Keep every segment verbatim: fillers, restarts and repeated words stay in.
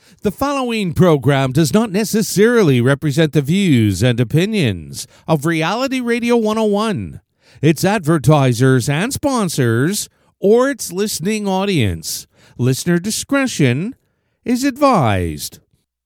The following program does not necessarily represent the views and opinions of Reality Radio one oh one, its advertisers and sponsors, or its listening audience. Listener discretion is advised.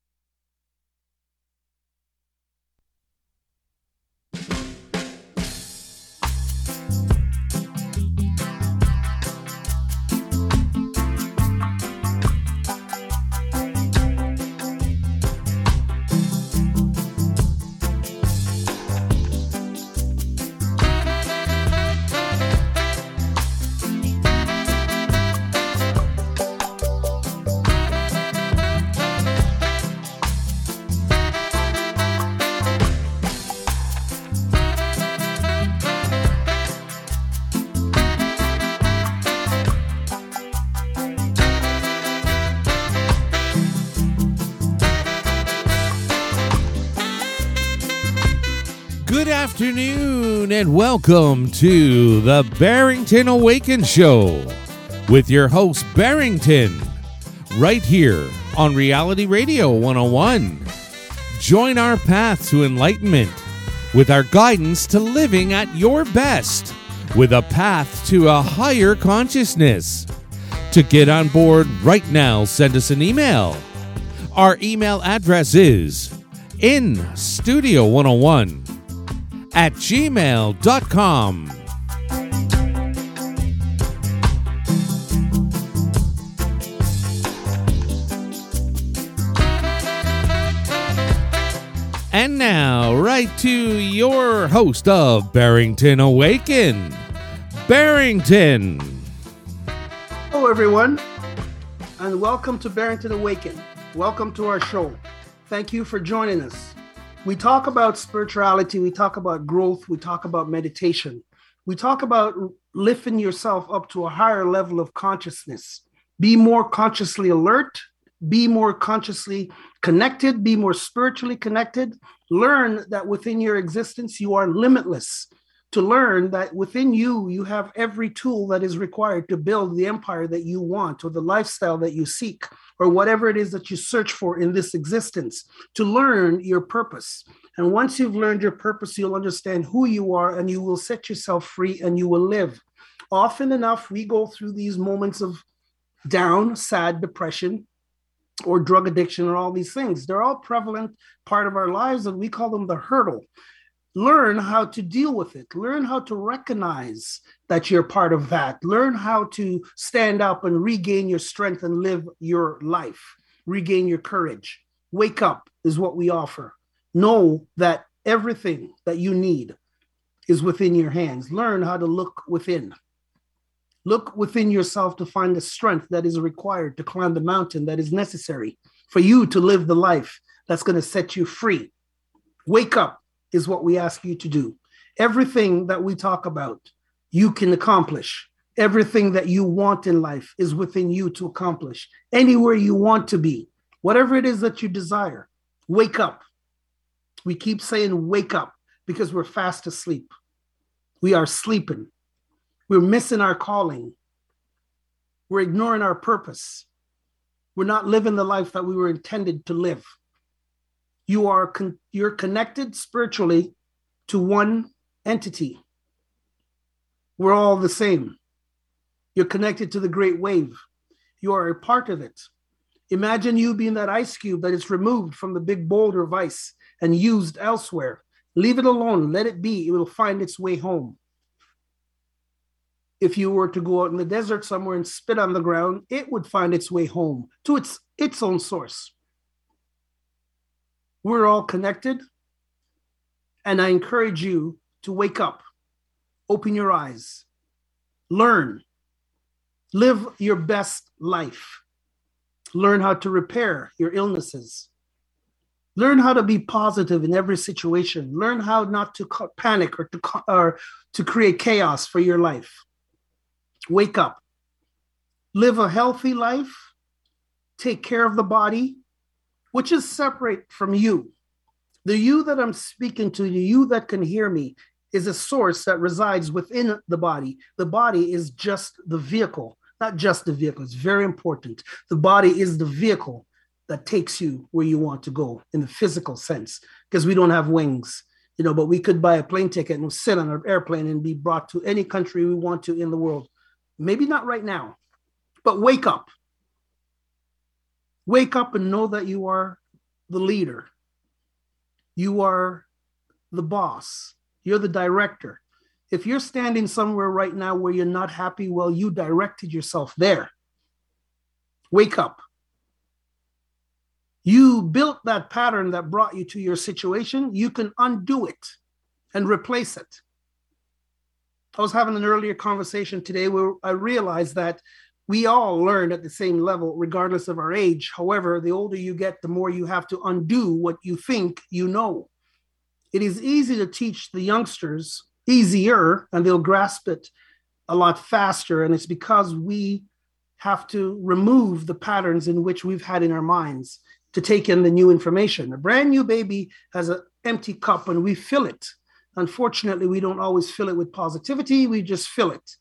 Good afternoon and welcome to the Barrington Awaken Show with your host Barrington, right here on Reality Radio one oh one. Join our path to enlightenment with our guidance to living at your best with a path to a higher consciousness. To get on board right now, send us an email. Our email address is in studio one oh one at gmail dot com. And now, right to your host of Barrington Awaken, Barrington. Hello, everyone, and welcome to Barrington Awaken. Welcome to our show. Thank you for joining us. We talk about spirituality, we talk about growth, we talk about meditation. We talk about lifting yourself up to a higher level of consciousness. Be more consciously alert, be more consciously connected, be more spiritually connected. Learn that within your existence, you are limitless. To learn that within you, you have every tool that is required to build the empire that you want, or the lifestyle that you seek, or whatever it is that you search for in this existence. To learn your purpose. And once you've learned your purpose, you'll understand who you are, and you will set yourself free, and you will live. Often enough, we go through these moments of down, sad, depression, or drug addiction, or all these things. They're all prevalent part of our lives, and we call them the hurdle. Learn how to deal with it. Learn how to recognize that you're part of that. Learn how to stand up and regain your strength and live your life. Regain your courage. Wake up is what we offer. Know that everything that you need is within your hands. Learn how to look within. Look within yourself to find the strength that is required to climb the mountain that is necessary for you to live the life that's going to set you free. Wake up is what we ask you to do. Everything that we talk about, you can accomplish. Everything that you want in life is within you to accomplish. Anywhere you want to be, whatever it is that you desire, wake up. We keep saying wake up because we're fast asleep. We are sleeping. We're missing our calling. We're ignoring our purpose. We're not living the life that we were intended to live. You are con- you're connected spiritually to one entity. We're all the same. You're connected to the great wave. You are a part of it. Imagine you being that ice cube that is removed from the big boulder of ice and used elsewhere. Leave it alone. Let it be. It will find its way home. If you were to go out in the desert somewhere and spit on the ground, it would find its way home to its, its own source. We're all connected, and I encourage you to wake up, open your eyes, learn, live your best life, learn how to repair your illnesses, learn how to be positive in every situation, learn how not to panic or to, or to create chaos for your life. Wake up, live a healthy life, take care of the body, which is separate from you. The you that I'm speaking to, the you that can hear me, is a source that resides within the body. The body is just the vehicle, not just the vehicle. It's very important. The body is the vehicle that takes you where you want to go in the physical sense, because we don't have wings, you know, but we could buy a plane ticket and sit on an airplane and be brought to any country we want to in the world. Maybe not right now, but wake up. Wake up and know that you are the leader. You are the boss. You're the director. If you're standing somewhere right now where you're not happy, well, you directed yourself there. Wake up. You built that pattern that brought you to your situation. You can undo it and replace it. I was having an earlier conversation today where I realized that we all learn at the same level, regardless of our age. However, the older you get, the more you have to undo what you think you know. It is easy to teach the youngsters, easier, and they'll grasp it a lot faster. And it's because we have to remove the patterns in which we've had in our minds to take in the new information. A brand new baby has an empty cup and we fill it. Unfortunately, we don't always fill it with positivity. We just fill it.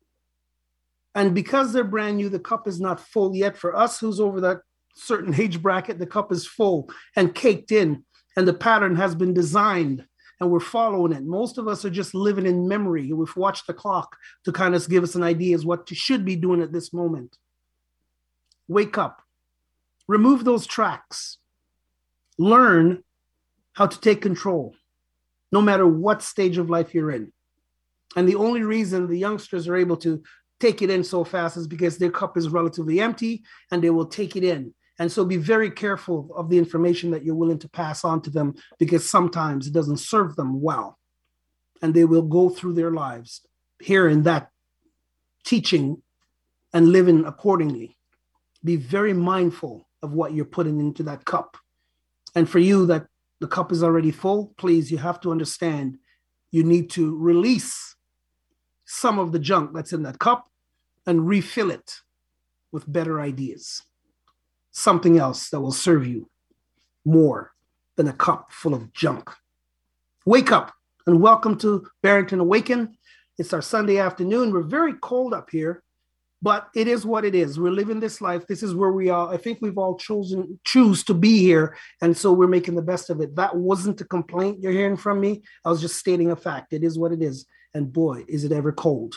And because they're brand new, the cup is not full yet. For us who's over that certain age bracket, the cup is full and caked in, and the pattern has been designed and we're following it. Most of us are just living in memory. We've watched the clock to kind of give us an idea as what you should be doing at this moment. Wake up. Remove those tracks. Learn how to take control, no matter what stage of life you're in. And the only reason the youngsters are able to take it in so fast is because their cup is relatively empty and they will take it in. And so be very careful of the information that you're willing to pass on to them, because sometimes it doesn't serve them well. And they will go through their lives hearing that teaching and living accordingly. Be very mindful of what you're putting into that cup. And for you that the cup is already full, please, you have to understand you need to release some of the junk that's in that cup and refill it with better ideas. Something else that will serve you more than a cup full of junk. Wake up and welcome to Barrington Awaken. It's our Sunday afternoon. We're very cold up here, but it is what it is. We're living this life. This is where we are. I think we've all chosen choose to be here, and so we're making the best of it. That wasn't a complaint you're hearing from me. I was just stating a fact. It is what it is, and boy, is it ever cold.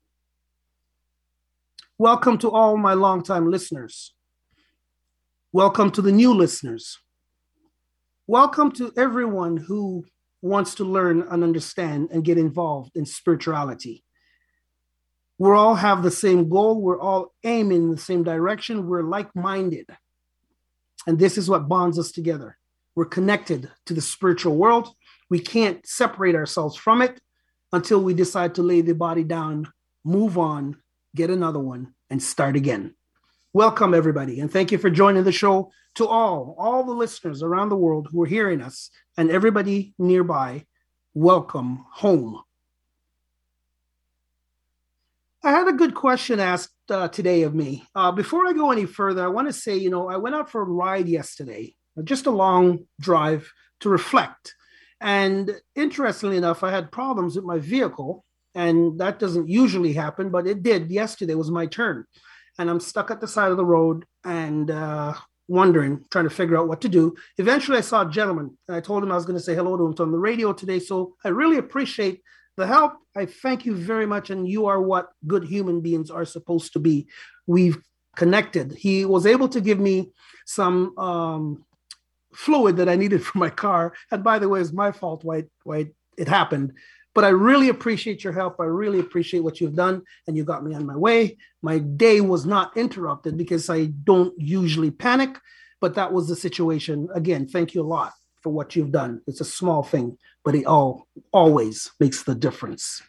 Welcome to all my longtime listeners. Welcome to the new listeners. Welcome to everyone who wants to learn and understand and get involved in spirituality. We all have the same goal. We're all aiming in the same direction. We're like-minded. And this is what bonds us together. We're connected to the spiritual world. We can't separate ourselves from it until we decide to lay the body down, move on, get another one, and start again. Welcome, everybody, and thank you for joining the show. To all, all the listeners around the world who are hearing us, and everybody nearby, welcome home. I had a good question asked uh, today of me. Uh, before I go any further, I want to say, you know, I went out for a ride yesterday, just a long drive to reflect. And interestingly enough, I had problems with my vehicle, and that doesn't usually happen, but it did. Yesterday was my turn. And I'm stuck at the side of the road and uh, wondering, trying to figure out what to do. Eventually, I saw a gentleman, and I told him I was going to say hello to him on the radio today. So I really appreciate the help. I thank you very much. And you are what good human beings are supposed to be. We've connected. He was able to give me some um, fluid that I needed for my car. And by the way, it's my fault why, why it happened. But I really appreciate your help. I really appreciate what you've done, and you got me on my way. My day was not interrupted because I don't usually panic, but that was the situation. Again, thank you a lot for what you've done. It's a small thing, but it all always makes the difference.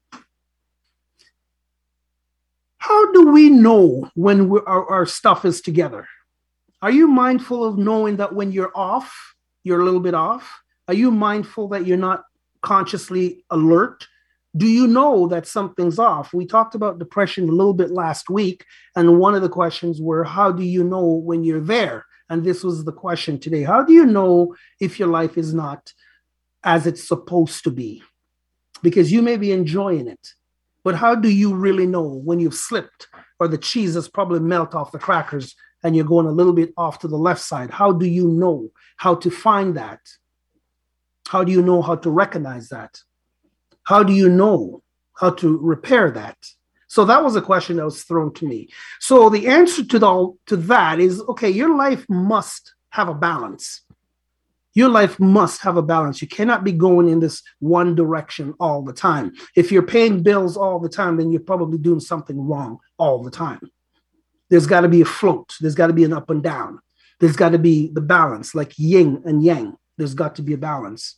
How do we know when we're, our, our stuff is together? Are you mindful of knowing that when you're off, you're a little bit off? Are you mindful that you're not consciously alert? Do you know that something's off? We talked about depression a little bit last week, and one of the questions were, how do you know when you're there? And this was the question today. How do you know if your life is not as it's supposed to be? Because you may be enjoying it, but how do you really know when you've slipped or the cheese has probably melted off the crackers and you're going a little bit off to the left side. How do you know how to find that? How do you know how to recognize that? How do you know how to repair that? So that was a question that was thrown to me. So the answer to, the, to that is, okay, your life must have a balance. Your life must have a balance. You cannot be going in this one direction all the time. If you're paying bills all the time, then you're probably doing something wrong all the time. There's got to be a float. There's got to be an up and down. There's got to be the balance, like yin and yang. There's got to be a balance.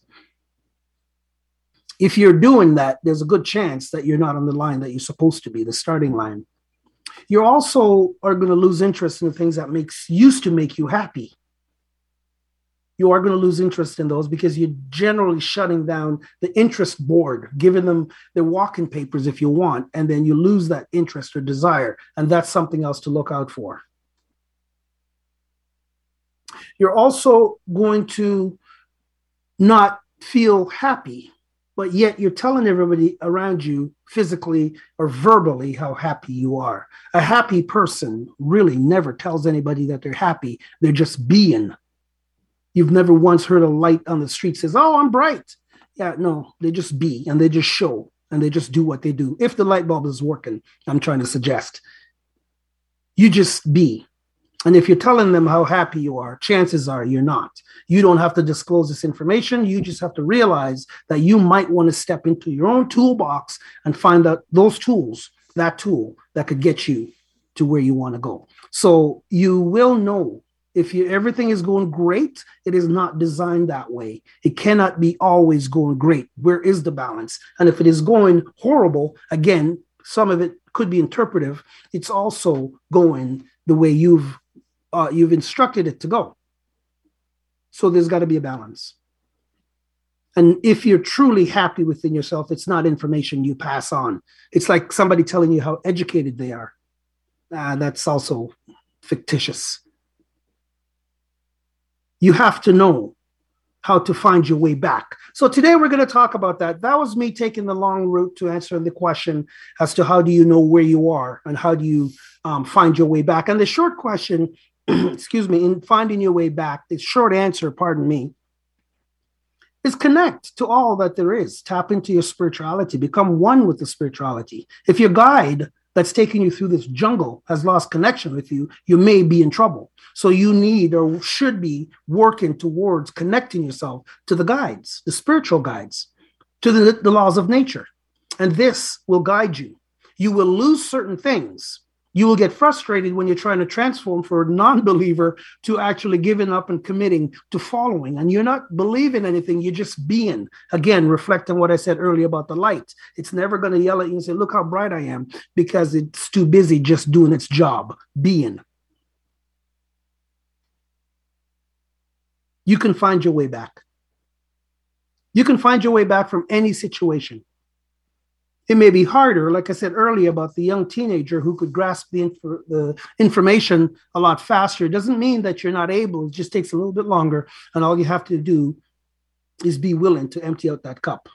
If you're doing that, there's a good chance that you're not on the line that you're supposed to be, the starting line. You also are going to lose interest in the things that makes used to make you happy. You are going to lose interest in those because you're generally shutting down the interest board, giving them their walking papers if you want, and then you lose that interest or desire, and that's something else to look out for. You're also going to not feel happy, but yet you're telling everybody around you physically or verbally how happy you are. A happy person really never tells anybody that they're happy. They're just being. You've never once heard a light on the street says, oh, I'm bright. Yeah, no, they just be, and they just show, and they just do what they do. If the light bulb is working, I'm trying to suggest. You just be. And if you're telling them how happy you are, chances are you're not. You don't have to disclose this information. You just have to realize that you might want to step into your own toolbox and find out those tools, that tool that could get you to where you want to go. So you will know if you, everything is going great, it is not designed that way. It cannot be always going great. Where is the balance? And if it is going horrible, again, some of it could be interpretive. It's also going the way you've uh, you've instructed it to go. So there's got to be a balance. And if you're truly happy within yourself, it's not information you pass on. It's like somebody telling you how educated they are. Uh, that's also fictitious. You have to know how to find your way back. So today we're going to talk about that. That was me taking the long route to answer the question as to how do you know where you are and how do you um, find your way back. And the short question, excuse me, in finding your way back, the short answer, pardon me, is connect to all that there is. Tap into your spirituality. Become one with the spirituality. If your guide that's taking you through this jungle has lost connection with you, you may be in trouble. So you need or should be working towards connecting yourself to the guides, the spiritual guides, to the, the laws of nature. And this will guide you. You will lose certain things. You will get frustrated when you're trying to transform for a non-believer to actually giving up and committing to following. And you're not believing anything, you're just being. Again, reflecting what I said earlier about the light. It's never going to yell at you and say, look how bright I am, because it's too busy just doing its job, being. You can find your way back. You can find your way back from any situation. It may be harder, like I said earlier, about the young teenager who could grasp the, inf- the information a lot faster. It doesn't mean that you're not able. It just takes a little bit longer. And all you have to do is be willing to empty out that cup.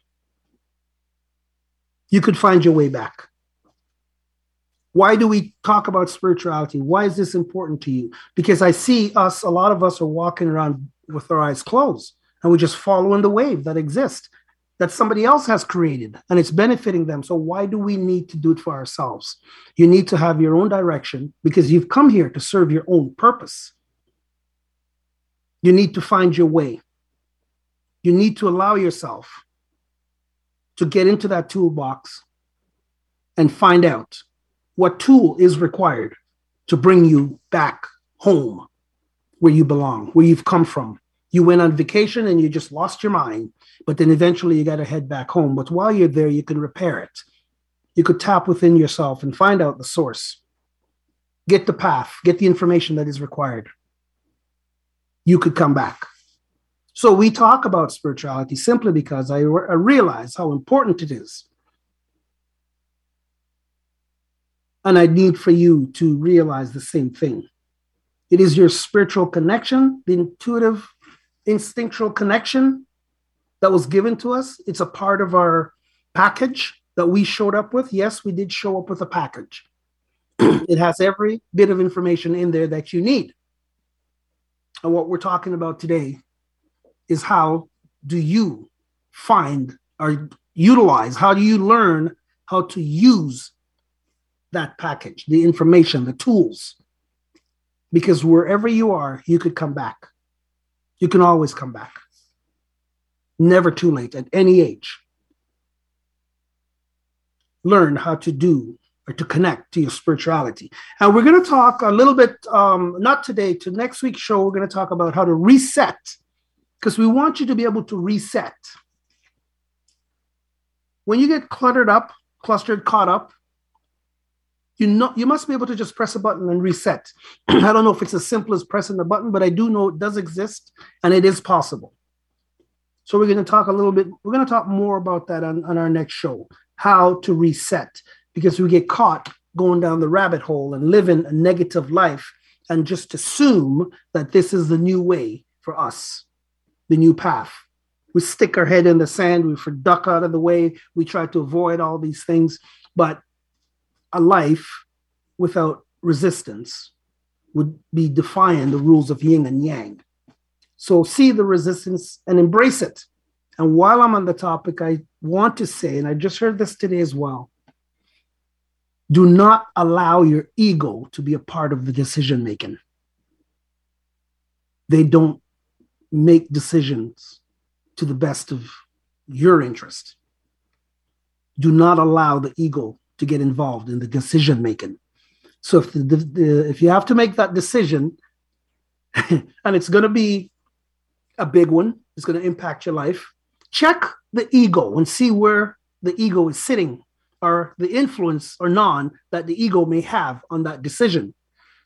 You could find your way back. Why do we talk about spirituality? Why is this important to you? Because I see us, a lot of us are walking around with our eyes closed, and we're just following the wave that exists, that somebody else has created, and it's benefiting them. So why do we need to do it for ourselves? You need to have your own direction because you've come here to serve your own purpose. You need to find your way. You need to allow yourself to get into that toolbox and find out what tool is required to bring you back home where you belong, where you've come from. You went on vacation and you just lost your mind, but then eventually you got to head back home. But while you're there, you can repair it. You could tap within yourself and find out the source. Get the path, get the information that is required. You could come back. So we talk about spirituality simply because I, re- I realize how important it is. And I need for you to realize the same thing. It is your spiritual connection, the intuitive, instinctual connection that was given to us. It's a part of our package that we showed up with. Yes, we did show up with a package. It has every bit of information in there that you need. And what we're talking about today is how do you find or utilize, how do you learn how to use that package, the information, the tools? Because wherever you are, you could come back. You can always come back. Never too late at any age. Learn how to do or to connect to your spirituality. And we're going to talk a little bit, um, not today, to next week's show, we're going to talk about how to reset, because we want you to be able to reset. When you get cluttered up, clustered, caught up, you know, you must be able to just press a button and reset. I don't know if it's as simple as pressing the button, but I do know it does exist and it is possible. So we're going to talk a little bit, we're going to talk more about that on, on our next show, how to reset, because we get caught going down the rabbit hole and living a negative life and just assume that this is the new way for us, the new path. We stick our head in the sand, we duck out of the way, we try to avoid all these things, but a life without resistance would be defying the rules of yin and yang. So see the resistance and embrace it. And while I'm on the topic, I want to say, and I just heard this today as well, do not allow your ego to be a part of the decision making. They don't make decisions to the best of your interest. Do not allow the ego to get involved in the decision making. So if the, the if you have to make that decision, and it's going to be a big one, it's going to impact your life, check the ego and see where the ego is sitting, or the influence or non that the ego may have on that decision.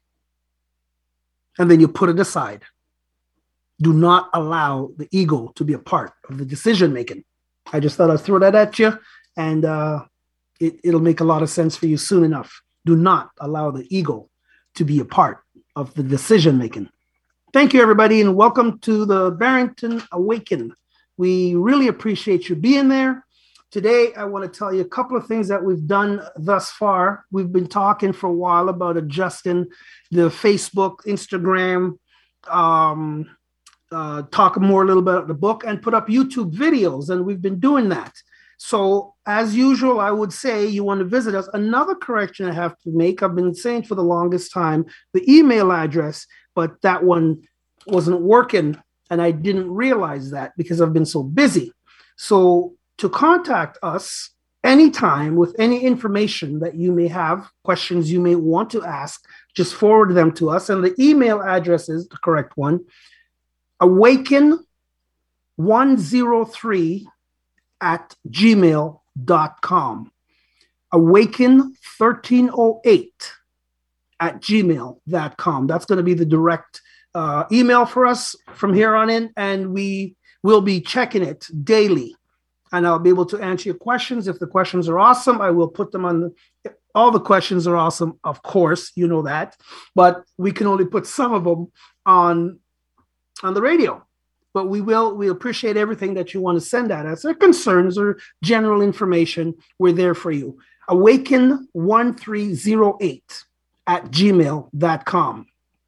And then you put it aside. Do not allow the ego to be a part of the decision making. I just thought I'd throw that at you, and uh, it, it'll make a lot of sense for you soon enough. Do not allow the ego to be a part of the decision making. Thank you, everybody, and welcome to the Barrington Awaken. We really appreciate you being there. Today, I want to tell you a couple of things that we've done thus far. We've been talking for a while about adjusting the Facebook, Instagram, um, uh, talk more a little bit about the book, and put up YouTube videos, and we've been doing that. So as usual, I would say you want to visit us. Another correction I have to make, I've been saying for the longest time, the email address, but that one wasn't working, and I didn't realize that because I've been so busy. So to contact us anytime with any information that you may have, questions you may want to ask, just forward them to us. And the email address is the correct one, awaken one oh three at gmail dot com. Awaken thirteen oh eight at gmail dot com. That's going to be the direct uh, email for us from here on in, and we will be checking it daily. And I'll be able to answer your questions. If the questions are awesome, I will put them on. The, all the questions are awesome, of course, you know that. But we can only put some of them on, on the radio. But we will, we appreciate everything that you want to send at us. Or concerns or general information, we're there for you. awaken one three oh eight at gmail dot com.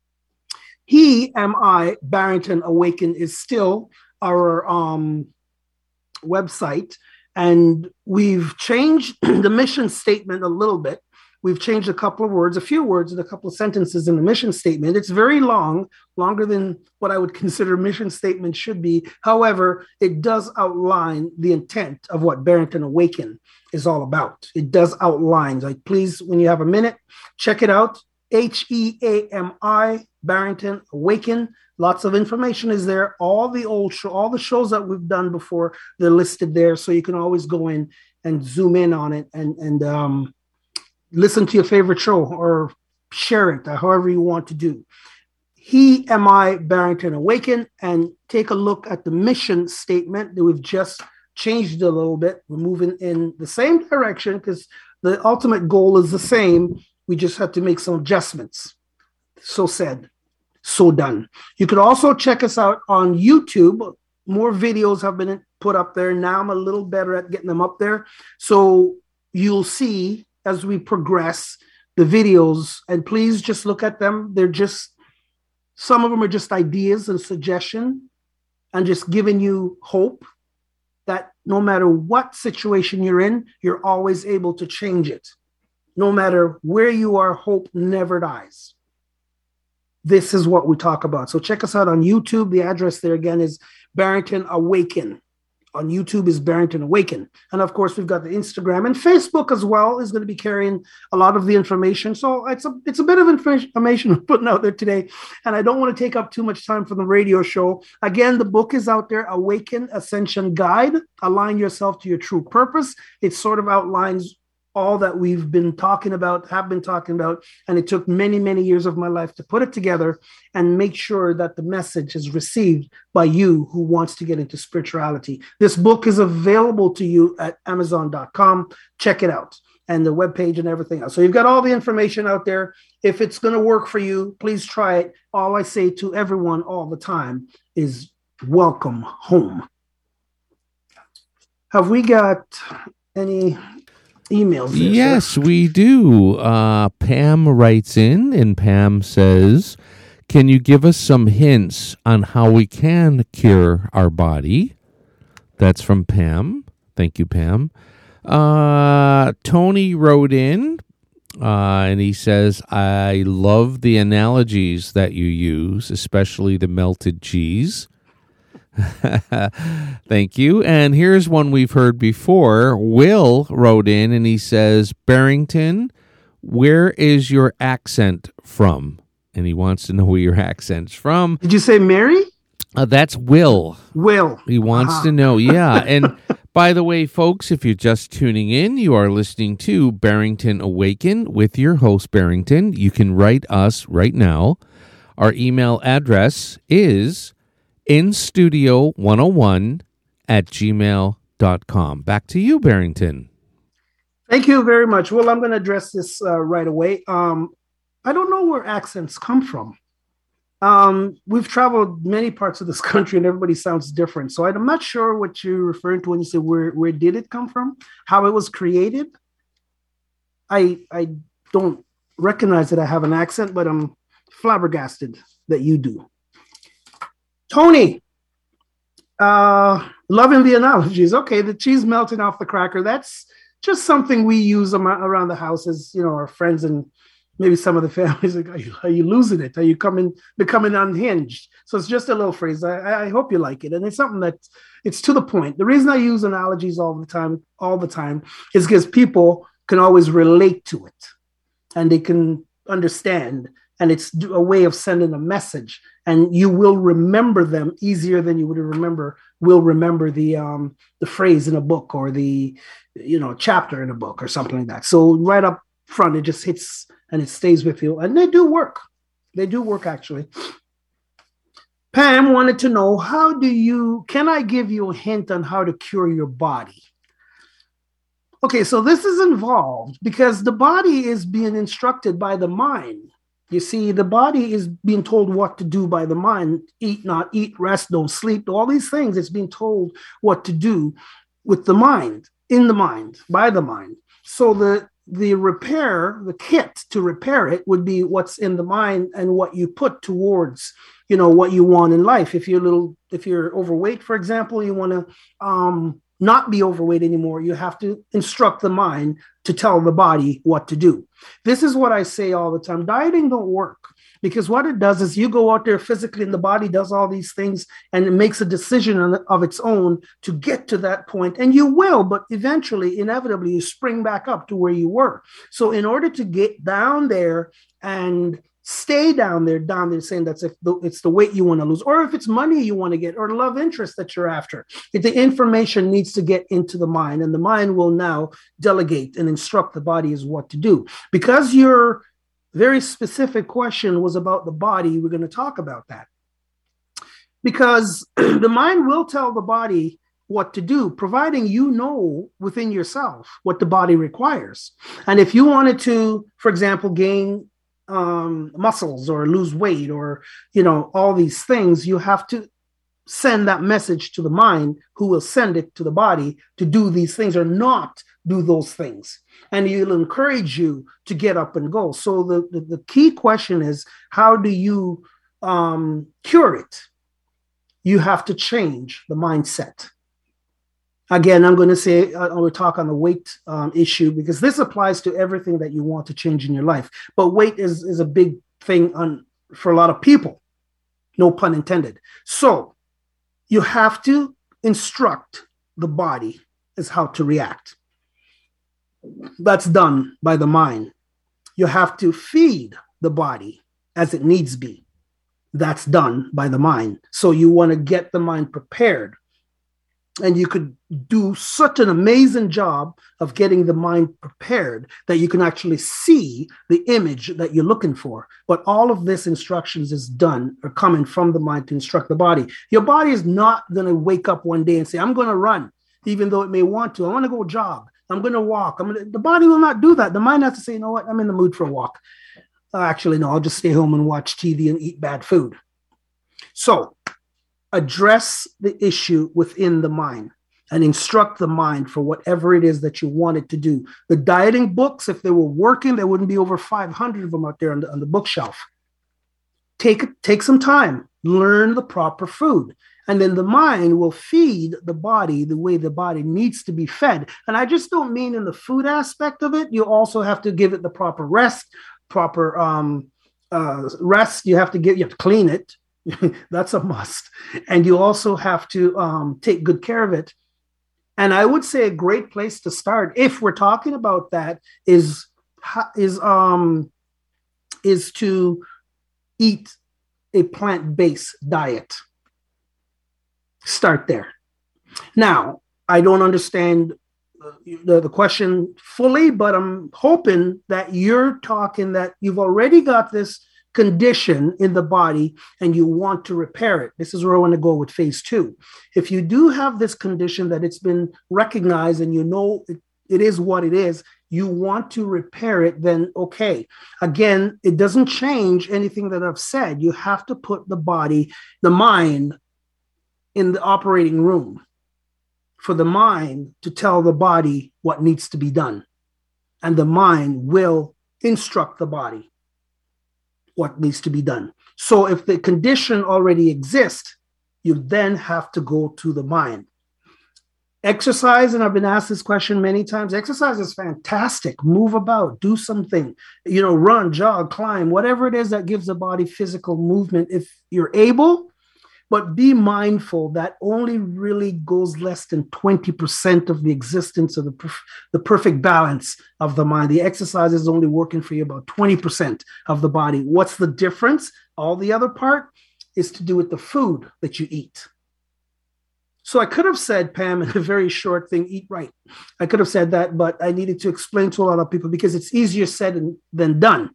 He, am I, Barrington Awaken is still our um, website, and we've changed the mission statement a little bit. We've changed a couple of words, a few words and a couple of sentences in the mission statement. It's very long, longer than what I would consider mission statement should be. However, it does outline the intent of what Barrington Awaken is all about. It does outline. Like, please, when you have a minute, check it out. H E A M I, Barrington Awaken. Lots of information is there. All the old show, all the shows that we've done before, they're listed there. So you can always go in and zoom in on it and, and um, listen to your favorite show or share it, however you want to do. He, am I, Barrington Awaken, and take a look at the mission statement that we've just changed a little bit. We're moving in the same direction because the ultimate goal is the same. We just have to make some adjustments. So said, so done. You could also check us out on YouTube. More videos have been put up there. Now I'm a little better at getting them up there. So you'll see as we progress, the videos, and please just look at them. They're just, some of them are just ideas and suggestion and just giving you hope that no matter what situation you're in, you're always able to change it. No matter where you are, hope never dies. This is what we talk about. So check us out on YouTube. The address there again is Barrington Awaken. On YouTube is Barrington Awaken. And of course, we've got the Instagram and Facebook as well is going to be carrying a lot of the information. So it's a, it's a bit of information we're putting out there today. And I don't want to take up too much time for the radio show. Again, the book is out there, Awaken Ascension Guide. Align yourself to your true purpose. It sort of outlines all that we've been talking about, have been talking about, and it took many, many years of my life to put it together and make sure that the message is received by you who wants to get into spirituality. This book is available to you at amazon dot com. Check it out, and the webpage and everything else. So you've got all the information out there. If it's going to work for you, please try it. All I say to everyone all the time is welcome home. Have we got any emails there, yes, sir? We do. Uh, Pam writes in, and Pam says, can you give us some hints on how we can cure our body? That's from Pam. Thank you, Pam. Uh, Tony wrote in, uh, and he says, I love the analogies that you use, especially the melted cheese. Thank you. And here's one we've heard before. Will wrote in and he says, Barrington, where is your accent from? And he wants to know where your accent's from. Did you say Mary? Uh, that's Will. Will. He wants uh-huh. to know. Yeah. And by the way, folks, if you're just tuning in, you are listening to Barrington Awaken with your host, Barrington. You can write us right now. Our email address is in studio one oh one at gmail dot com. Back to you, Barrington. Thank you very much. Well, I'm going to address this uh, right away. Um, I don't know where accents come from. Um, we've traveled many parts of this country and everybody sounds different. So I'm not sure what you're referring to when you say where, where did it come from, how it was created. I, I don't recognize that I have an accent, but I'm flabbergasted that you do. Tony, uh, loving the analogies. Okay, the cheese melting off the cracker. That's just something we use around the house as, you know, our friends and maybe some of the families. Like, are you, are you losing it? Are you coming becoming unhinged? So it's just a little phrase. I, I hope you like it. And it's something that it's to the point. The reason I use analogies all the time, all the time is because people can always relate to it and they can understand. And it's a way of sending a message, and you will remember them easier than you would remember. Will remember the um, the phrase in a book or the you know chapter in a book or something like that. So right up front, it just hits and it stays with you, and they do work. They do work actually. Pam wanted to know, how do you? Can I give you a hint on how to cure your body? Okay, so this is involved because the body is being instructed by the mind. You see, the body is being told what to do by the mind. Eat, not eat, rest, don't sleep. All these things, it's being told what to do with the mind, in the mind, by the mind. So the, the repair, the kit to repair it would be what's in the mind and what you put towards, you know, what you want in life. If you're a little, if you're overweight, for example, you want to um, not be overweight anymore. You have to instruct the mind to tell the body what to do. This is what I say all the time. Dieting don't work because what it does is you go out there physically and the body does all these things and it makes a decision on, of its own to get to that point. And you will, but eventually, inevitably, you spring back up to where you were. So in order to get down there and stay down there, down there, saying that's if the, it's the weight you want to lose, or if it's money you want to get, or love interest that you're after. If the information needs to get into the mind, and the mind will now delegate and instruct the body as what to do. Because your very specific question was about the body, we're going to talk about that. Because the mind will tell the body what to do, providing you know within yourself what the body requires. And if you wanted to, for example, gain Um, muscles or lose weight or, you know, all these things, you have to send that message to the mind, who will send it to the body to do these things or not do those things. And it'll encourage you to get up and go. So the, the, the key question is, how do you um, cure it? You have to change the mindset. Again, I'm going to say, uh, we'll talk on the weight um, issue, because this applies to everything that you want to change in your life. But weight is, is a big thing on, for a lot of people, no pun intended. So you have to instruct the body as how to react. That's done by the mind. You have to feed the body as it needs be. That's done by the mind. So you want to get the mind prepared. And you could do such an amazing job of getting the mind prepared that you can actually see the image that you're looking for. But all of this instructions is done or coming from the mind to instruct the body. Your body is not going to wake up one day and say, I'm going to run, even though it may want to. I want to go jog. I'm going to walk. I'm going to... The body will not do that. The mind has to say, you know what? I'm in the mood for a walk. Uh, actually, no, I'll just stay home and watch T V and eat bad food. So address the issue within the mind and instruct the mind for whatever it is that you want it to do. The dieting books, if they were working, there wouldn't be over five hundred of them out there on the, on the bookshelf. Take, take some time, learn the proper food, and then the mind will feed the body the way the body needs to be fed. And I just don't mean in the food aspect of it. You also have to give it the proper rest, proper um, uh, rest. You have to give, you have to clean it. That's a must. And you also have to um, take good care of it. And I would say a great place to start, if we're talking about that, is is um is to eat a plant-based diet. Start there. Now, I don't understand the, the question fully, but I'm hoping that you're talking that you've already got this condition in the body and you want to repair it. This is where I want to go with phase two. If you do have this condition that it's been recognized and you know it, it is what it is, you want to repair it, then okay. Again, it doesn't change anything that I've said. You have to put the body, the mind, in the operating room for the mind to tell the body what needs to be done. And the mind will instruct the body what needs to be done. So if the condition already exists, you then have to go to the mind. Exercise, and I've been asked this question many times, exercise is fantastic. Move about, do something, you know, run, jog, climb, whatever it is that gives the body physical movement if you're able. But be mindful that only really goes less than twenty percent of the existence of the, perf- the perfect balance of the mind. The exercise is only working for you about twenty percent of the body. What's the difference? All the other part is to do with the food that you eat. So I could have said, Pam, in a very short thing, eat right. I could have said that, but I needed to explain to a lot of people because it's easier said than done.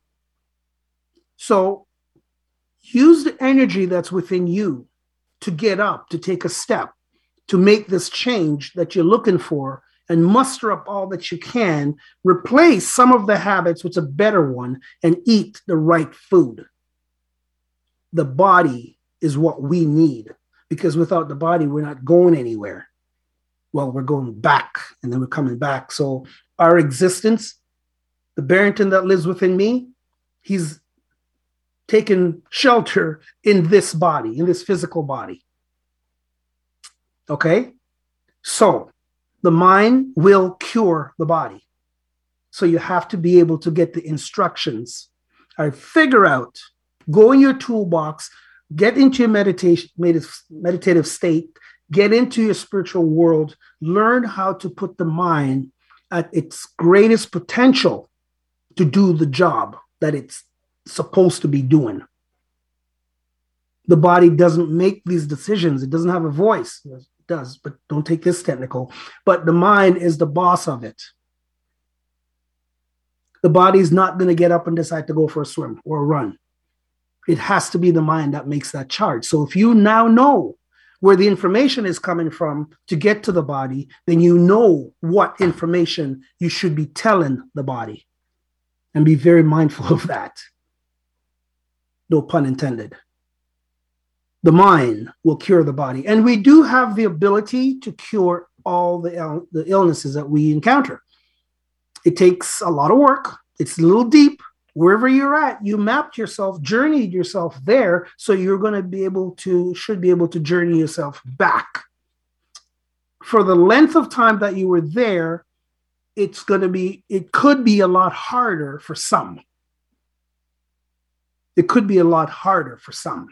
So use the energy that's within you to get up, to take a step, to make this change that you're looking for, and muster up all that you can, replace some of the habits with a better one, and eat the right food. The body is what we need, because without the body, we're not going anywhere. Well, we're going back, and then we're coming back. So our existence, the Barrington that lives within me, he's taken shelter in this body, in this physical body. Okay? So the mind will cure the body. So you have to be able to get the instructions. All right, figure out, go in your toolbox, get into your meditation, meditative state, get into your spiritual world, learn how to put the mind at its greatest potential to do the job that it's supposed to be doing. The body doesn't make these decisions. It doesn't have a voice. It does, but don't take this technical. But the mind is the boss of it. The body's not going to get up and decide to go for a swim or a run. It has to be the mind that makes that charge. So if you now know where the information is coming from to get to the body, then you know what information you should be telling the body. And be very mindful of that. No pun intended. The mind will cure the body. And we do have the ability to cure all the, il- the illnesses that we encounter. It takes a lot of work. It's a little deep. Wherever you're at, you mapped yourself, journeyed yourself there, so you're going to be able to, should be able to journey yourself back. For the length of time that you were there, it's going to be, it could be a lot harder for some. It could be a lot harder for some.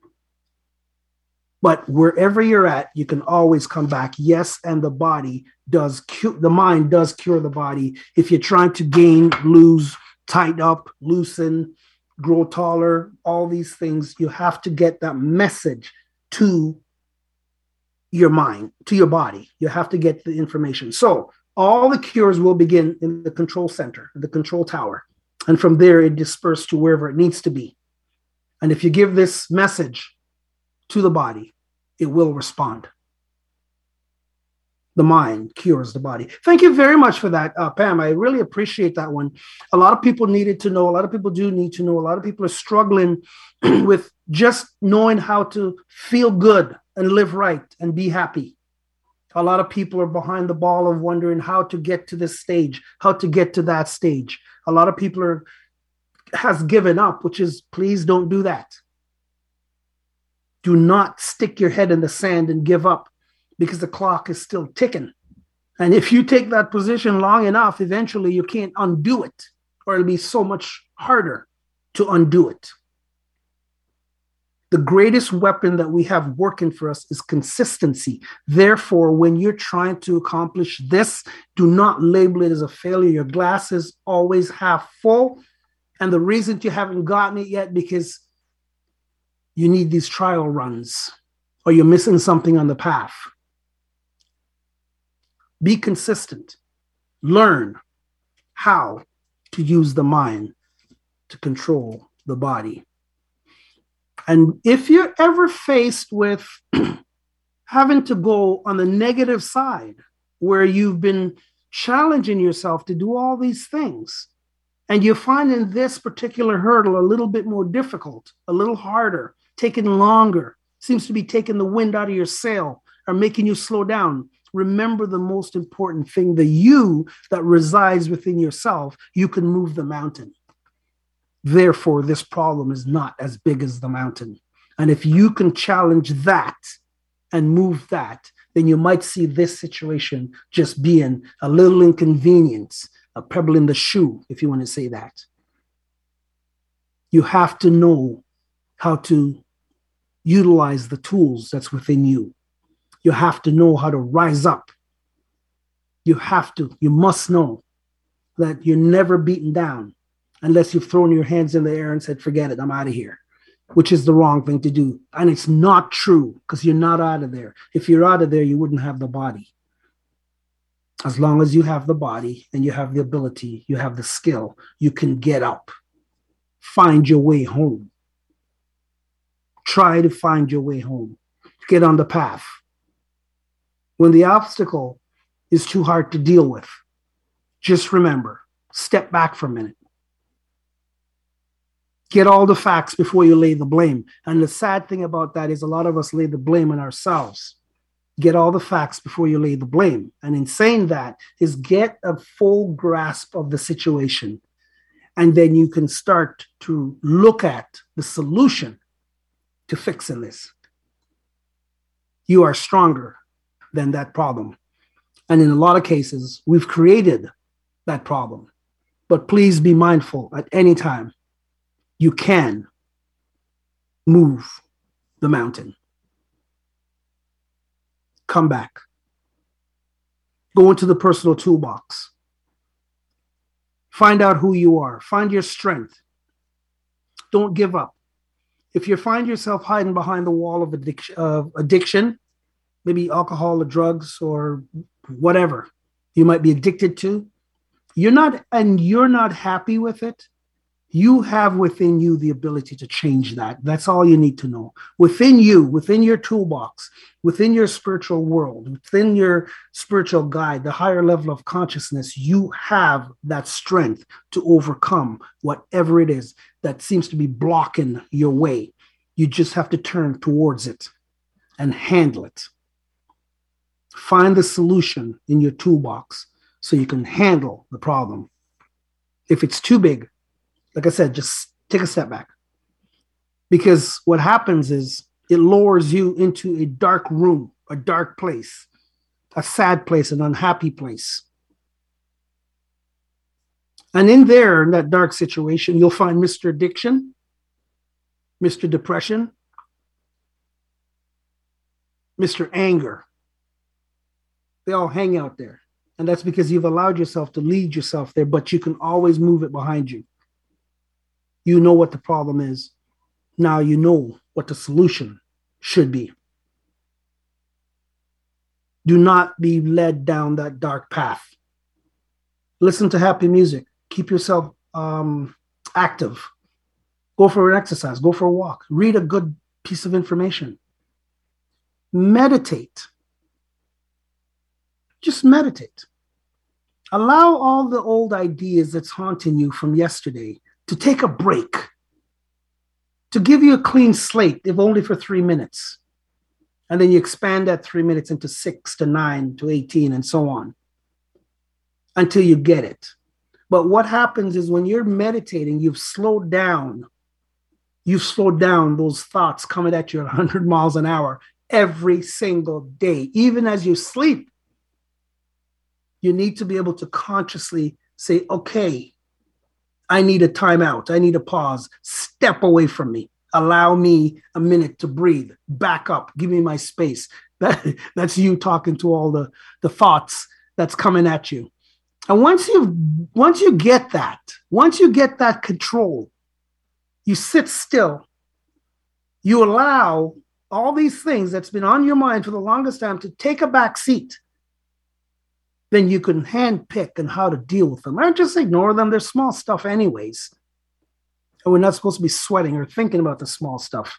But wherever you're at, you can always come back. Yes, and the body does, cu- the mind does cure the body. If you're trying to gain, lose, tighten up, loosen, grow taller, all these things, you have to get that message to your mind, to your body. You have to get the information. So all the cures will begin in the control center, the control tower. And from there, it disperses to wherever it needs to be. And if you give this message to the body, it will respond. The mind cures the body. Thank you very much for that, uh, Pam. I really appreciate that one. A lot of people needed to know. A lot of people do need to know. A lot of people are struggling with just knowing how to feel good and live right and be happy. A lot of people are behind the ball of wondering how to get to this stage, how to get to that stage. A lot of people are has given up, which is, please don't do that. Do not stick your head in the sand and give up, because the clock is still ticking. And if you take that position long enough, eventually you can't undo it, or it'll be so much harder to undo it. The greatest weapon that we have working for us is consistency. Therefore, when you're trying to accomplish this, do not label it as a failure. Your glass is always half full. And the reason you haven't gotten it yet, because you need these trial runs, or you're missing something on the path. Be consistent. Learn how to use the mind to control the body. And if you're ever faced with having to go on the negative side, where you've been challenging yourself to do all these things, and you're finding this particular hurdle a little bit more difficult, a little harder, taking longer, seems to be taking the wind out of your sail or making you slow down, remember the most important thing, the you that resides within yourself. You can move the mountain. Therefore, this problem is not as big as the mountain. And if you can challenge that and move that, then you might see this situation just being a little inconvenience, a pebble in the shoe, if you want to say that. You have to know how to utilize the tools that's within you. You have to know how to rise up. You have to, you must know that you're never beaten down unless you've thrown your hands in the air and said, forget it, I'm out of here, which is the wrong thing to do. And it's not true, because you're not out of there. If you're out of there, you wouldn't have the body. As long as you have the body and you have the ability, you have the skill, you can get up, find your way home. Try to find your way home. Get on the path. When the obstacle is too hard to deal with, just remember, step back for a minute. Get all the facts before you lay the blame. And the sad thing about that is a lot of us lay the blame on ourselves. Get all the facts before you lay the blame. And in saying that is get a full grasp of the situation. And then you can start to look at the solution to fixing this. You are stronger than that problem. And in a lot of cases, we've created that problem. But please be mindful at any time, you can move the mountain. Come back. Go into the personal toolbox. Find out who you are. Find your strength. Don't give up. If you find yourself hiding behind the wall of addiction, of addiction, maybe alcohol or drugs or whatever you might be addicted to, you're not, and you're not happy with it, you have within you the ability to change that. That's all you need to know. Within you, within your toolbox, within your spiritual world, within your spiritual guide, the higher level of consciousness, you have that strength to overcome whatever it is that seems to be blocking your way. You just have to turn towards it and handle it. Find the solution in your toolbox. so you can handle the problem. If it's too big, like I said, just take a step back. Because what happens is it lowers you into a dark room, a dark place, a sad place, an unhappy place. And in there, in that dark situation, you'll find Mister Addiction, Mister Depression, Mister Anger. They all hang out there. And that's because you've allowed yourself to lead yourself there, but you can always move it behind you. You know what the problem is. Now you know what the solution should be. Do not be led down that dark path. Listen to happy music. Keep yourself um, active. Go for an exercise. Go for a walk. Read a good piece of information. Meditate. Just meditate. Allow all the old ideas that's haunting you from yesterday to take a break, to give you a clean slate, if only for three minutes. And then you expand that three minutes into six to nine to eighteen and so on until you get it. But what happens is when you're meditating, you've slowed down. You've slowed down those thoughts coming at you at one hundred miles an hour every single day. Even as you sleep, you need to be able to consciously say, okay, I need a timeout. I need a pause. Step away from me. Allow me a minute to breathe. Back up. Give me my space. That, that's you talking to all the, the thoughts that's coming at you. And once you once you get that, once you get that control, you sit still. You allow all these things that's been on your mind for the longest time to take a back seat. Then you can handpick on how to deal with them. Or just ignore them. They're small stuff anyways. And we're not supposed to be sweating or thinking about the small stuff.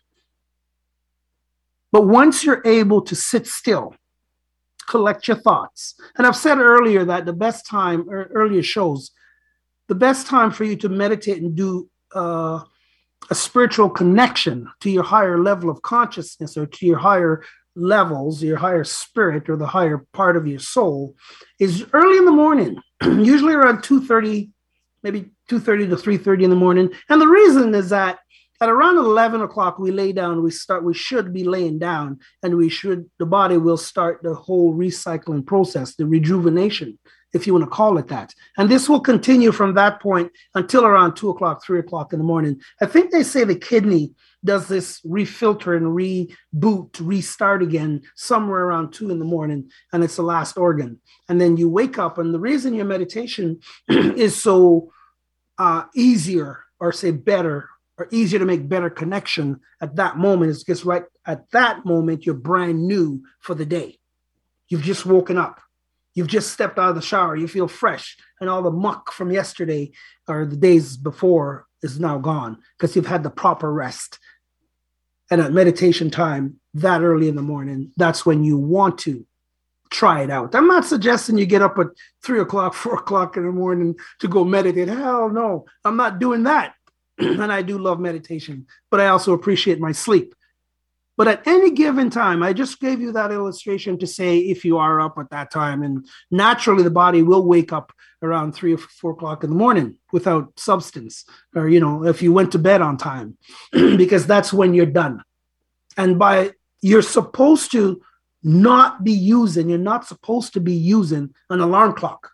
But once you're able to sit still, collect your thoughts. And I've said earlier that the best time, or earlier shows, the best time for you to meditate and do uh, a spiritual connection to your higher level of consciousness or to your higher levels, your higher spirit or the higher part of your soul is early in the morning, usually around two thirty, maybe two thirty to three thirty in the morning. And the reason is that at around eleven o'clock, we lay down, we start, we should be laying down and we should, the body will start the whole recycling process, the rejuvenation, if you want to call it that. And this will continue from that point until around two o'clock, three o'clock in the morning. I think they say the kidney does this refilter and reboot, restart again somewhere around two in the morning, and it's the last organ. And then you wake up, and the reason your meditation is so uh, easier, or say better, or easier to make better connection at that moment is because right at that moment, you're brand new for the day. You've just woken up. You've just stepped out of the shower. You feel fresh, and all the muck from yesterday or the days before is now gone because you've had the proper rest. And at meditation time, that early in the morning, that's when you want to try it out. I'm not suggesting you get up at three o'clock, four o'clock in the morning to go meditate. Hell no, I'm not doing that. And I do love meditation, but I also appreciate my sleep. But at any given time, I just gave you that illustration to say if you are up at that time, and naturally the body will wake up around three or four o'clock in the morning without substance, or, you know, if you went to bed on time, because that's when you're done. And by you're supposed to not be using, you're not supposed to be using an alarm clock.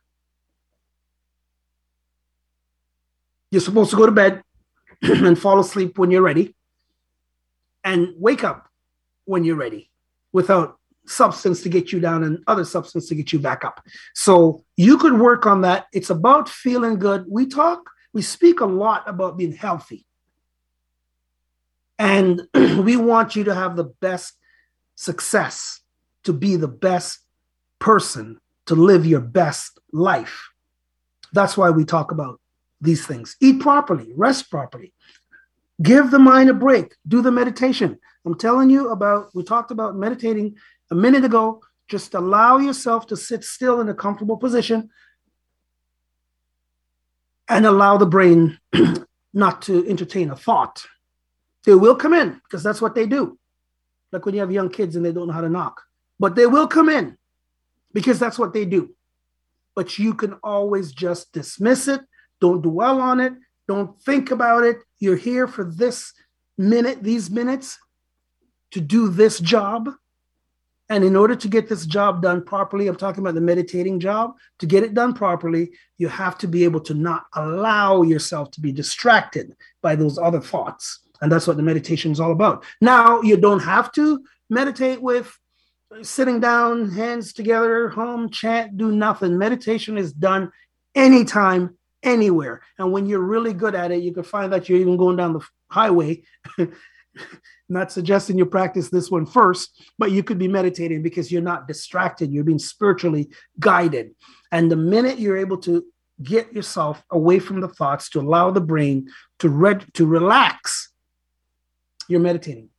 You're supposed to go to bed and fall asleep when you're ready and wake up when you're ready without substance to get you down and other substance to get you back up. So you could work on that. It's about feeling good. We talk, we speak a lot about being healthy. And we want you to have the best success, to be the best person, to live your best life. That's why we talk about these things. Eat properly, rest properly, give the mind a break, do the meditation. I'm telling you about, we talked about meditating a minute ago. Just allow yourself to sit still in a comfortable position and allow the brain not to entertain a thought. They will come in because that's what they do. Like when you have young kids and they don't know how to knock, but they will come in because that's what they do. but you can always just dismiss it. Don't dwell on it. Don't think about it. You're here for this minute, these minutes, to do this job. And in order to get this job done properly, I'm talking about the meditating job, to get it done properly, you have to be able to not allow yourself to be distracted by those other thoughts. And that's what the meditation is all about. Now, you don't have to meditate with sitting down, hands together, hum, chant, do nothing. Meditation is done anytime, anywhere. And when you're really good at it, you can find that you're even going down the highway. Not suggesting you practice this one first, but you could be meditating because you're not distracted. You're being spiritually guided. And the minute you're able to get yourself away from the thoughts, to allow the brain to re- to relax, you're meditating.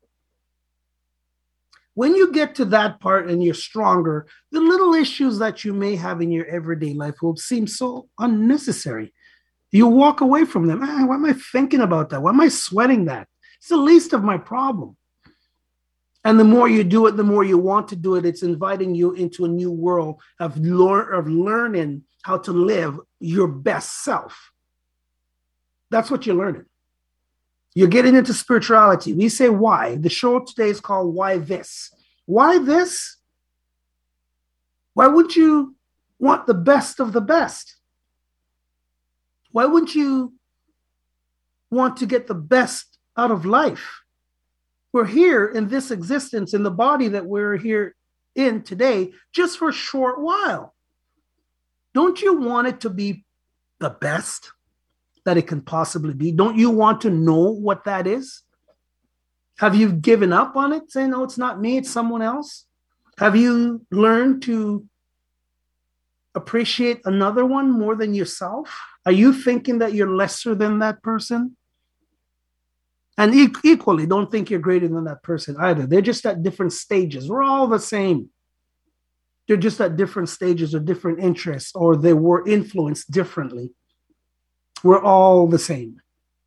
When you get to that part and you're stronger, the little issues that you may have in your everyday life will seem so unnecessary. You walk away from them. Ah, why am I thinking about that? Why am I sweating that? It's the least of my problem. And the more you do it, the more you want to do it. It's inviting you into a new world of, lear- of learning how to live your best self. That's what you're learning. You're getting into spirituality. We say why. The show today is called Why This? Why this? Why wouldn't you want the best of the best? Why wouldn't you want to get the best out of life? We're here in this existence, in the body that we're here in today, just for a short while. Don't you want it to be the best that it can possibly be? Don't you want to know what that is? Have you given up on it, saying, no, it's not me, it's someone else? Have you learned to appreciate another one more than yourself? Are you thinking that you're lesser than that person? And e- equally, don't think you're greater than that person either. They're just at different stages. We're all the same. They're just at different stages or different interests, or they were influenced differently. We're all the same.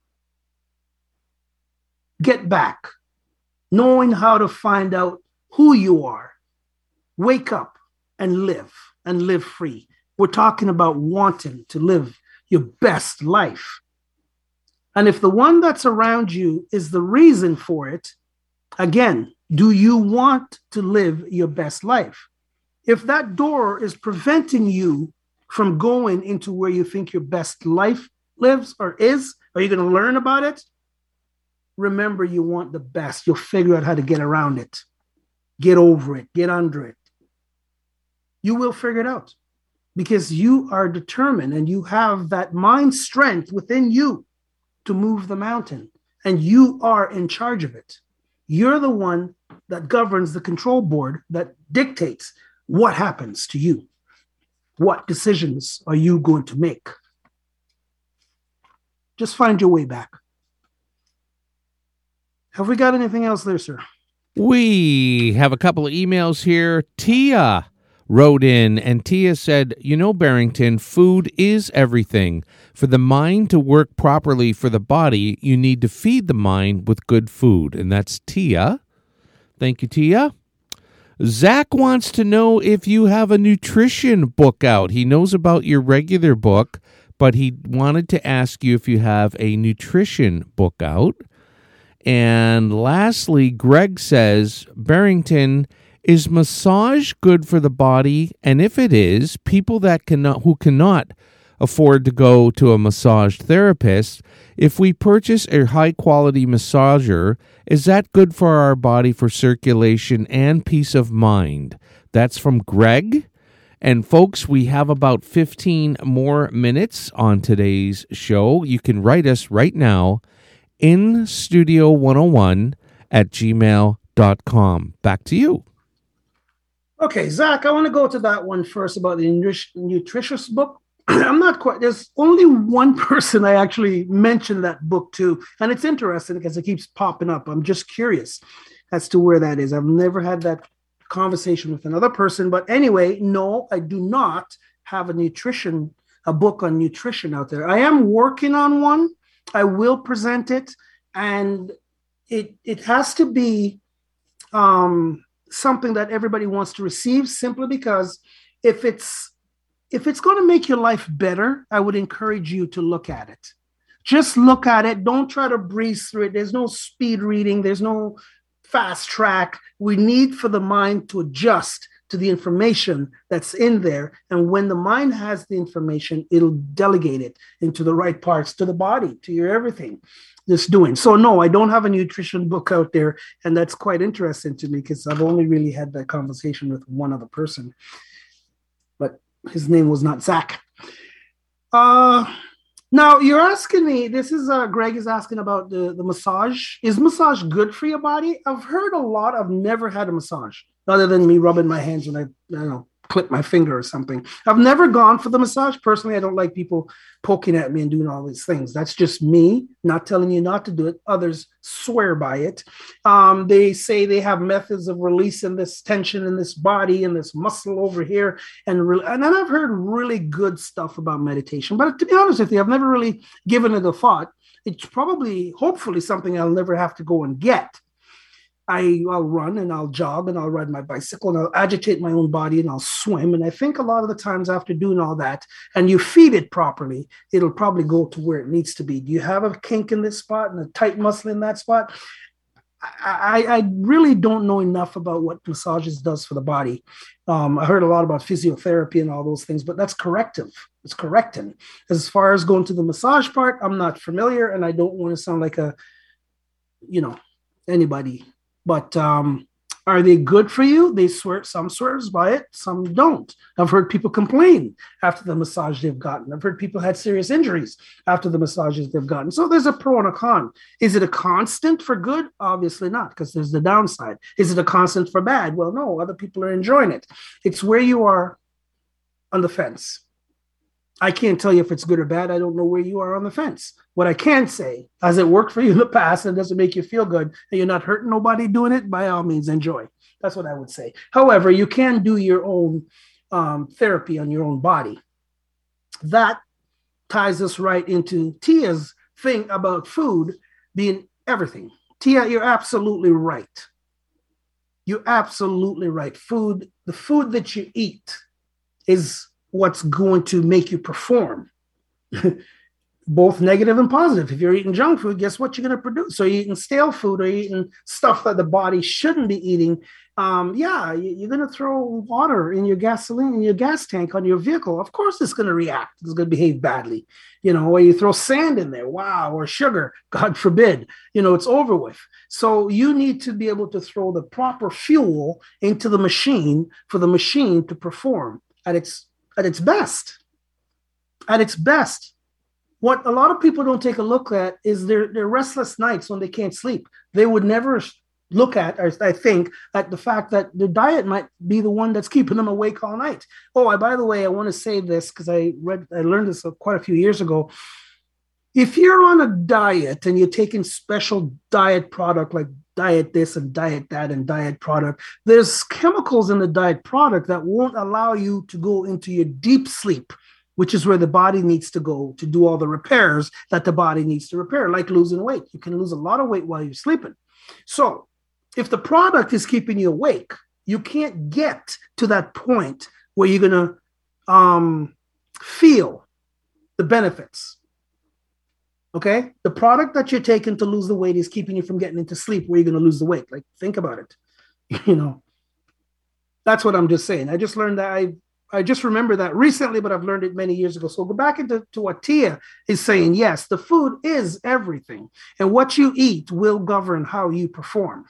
Get back. Knowing how to find out who you are. Wake up and live, and live free. We're talking about wanting to live your best life. And if the one that's around you is the reason for it, again, do you want to live your best life? If that door is preventing you from going into where you think your best life lives or is, are you going to learn about it? Remember, you want the best. You'll figure out how to get around it. Get over it. Get under it. You will figure it out because you are determined and you have that mind strength within you to move the mountain, and you are in charge of it. You're the one that governs the control board that dictates what happens to you. What decisions are you going to make? Just find your way back. Have we got anything else there, sir? We have a couple of emails here. Tia wrote in, and Tia said, you know, Barrington, food is everything. For the mind to work properly for the body, you need to feed the mind with good food. And that's Tia. Thank you, Tia. Zach wants to know if you have a nutrition book out. He knows about your regular book, but he wanted to ask you if you have a nutrition book out. And lastly, Greg says, Barrington, is massage good for the body? And if it is, people that cannot, who cannot afford to go to a massage therapist, if we purchase a high-quality massager, is that good for our body for circulation and peace of mind? That's from Greg. And folks, we have about fifteen more minutes on today's show. You can write us right now, in studio one oh one at gmail dot com. Back to you. Okay, Zach, I want to go to that one first about the nutri- nutritious book. I'm not quite, there's only one person I actually mentioned that book to, and it's interesting because it keeps popping up. I'm just curious as to where that is. I've never had that conversation with another person, but anyway, no, I do not have a nutrition, a book on nutrition out there. I am working on one. I will present it, and it it has to be um, something that everybody wants to receive, simply because if it's if it's going to make your life better, I would encourage you to look at it. Just look at it. Don't try to breeze through it. There's no speed reading. There's no fast track. We need for the mind to adjust to the information that's in there. And when the mind has the information, it'll delegate it into the right parts, to the body, to your everything that's doing. So no, I don't have a nutrition book out there. And that's quite interesting to me because I've only really had that conversation with one other person, but his name was not Zach. Uh, now you're asking me, this is uh, Greg is asking about the, the massage. Is massage good for your body? I've heard a lot. I've never had a massage other than me rubbing my hands when I, I don't know, clip my finger or something. I've never gone for the massage. Personally, I don't like people poking at me and doing all these things. That's just me, not telling you not to do it. Others swear by it. Um, they say they have methods of releasing this tension in this body and this muscle over here. And, re- and then I've heard really good stuff about meditation. But to be honest with you, I've never really given it a thought. It's probably, hopefully, something I'll never have to go and get. I, I'll run and I'll jog and I'll ride my bicycle and I'll agitate my own body and I'll swim. And I think a lot of the times after doing all that and you feed it properly, it'll probably go to where it needs to be. Do you have a kink in this spot and a tight muscle in that spot? I, I, I really don't know enough about what massages does for the body. Um, I heard a lot about physiotherapy and all those things, but that's corrective. It's correcting. As far as going to the massage part, I'm not familiar and I don't want to sound like a, you know, anybody. But um, are they good for you? They swear, some swears by it, some don't. I've heard people complain after the massage they've gotten. I've heard people had serious injuries after the massages they've gotten. So there's a pro and a con. Is it a constant for good? Obviously not, because there's the downside. Is it a constant for bad? Well, no, other people are enjoying it. It's where you are on the fence. I can't tell you if it's good or bad. I don't know where you are on the fence. What I can say, has it worked for you in the past and doesn't make you feel good and you're not hurting nobody doing it, by all means, enjoy. That's what I would say. However, you can do your own um, therapy on your own body. That ties us right into Tia's thing about food being everything. Tia, you're absolutely right. You're absolutely right. Food, the food that you eat is what's going to make you perform, both negative and positive. If you're eating junk food, guess what you're going to produce? So you're eating stale food or you're eating stuff that the body shouldn't be eating. Um, yeah, you're going to throw water in your gasoline, in your gas tank on your vehicle. Of course, it's going to react. It's going to behave badly. You know, or you throw sand in there, wow, or sugar, God forbid, you know, it's over with. So you need to be able to throw the proper fuel into the machine for the machine to perform at its At its best, at its best. What a lot of people don't take a look at is their, their restless nights when they can't sleep. They would never look at, or I think, at the fact that their diet might be the one that's keeping them awake all night. Oh, I, by the way, I want to say this because I read, I learned this quite a few years ago. If you're on a diet and you're taking special diet product like diet this and diet that and diet product, there's chemicals in the diet product that won't allow you to go into your deep sleep, which is where the body needs to go to do all the repairs that the body needs to repair, like losing weight. You can lose a lot of weight while you're sleeping. So if the product is keeping you awake, you can't get to that point where you're going to um, feel the benefits. Okay, the product that you're taking to lose the weight is keeping you from getting into sleep where you're going to lose the weight. Like, think about it. You know, that's what I'm just saying. I just learned that. I I just remember that recently, but I've learned it many years ago. So go back into to what Tia is saying. Yes, the food is everything. And what you eat will govern how you perform,